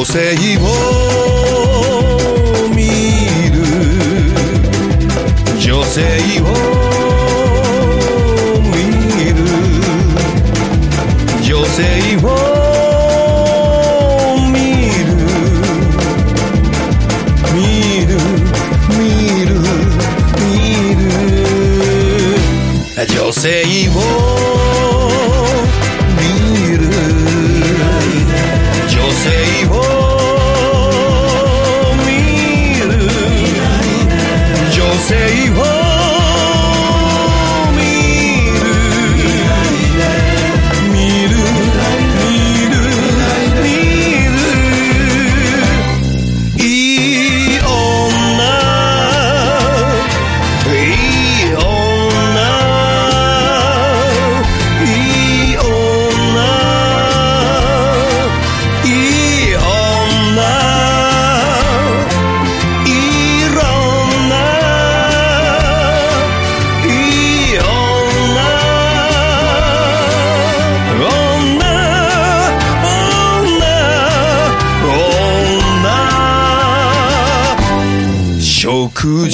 性を見る女性を見る女性を見る見る見る見る女性を見る女性を見る女性を見る見る見る見るいい女いい女いい女いい女いろんないい女食事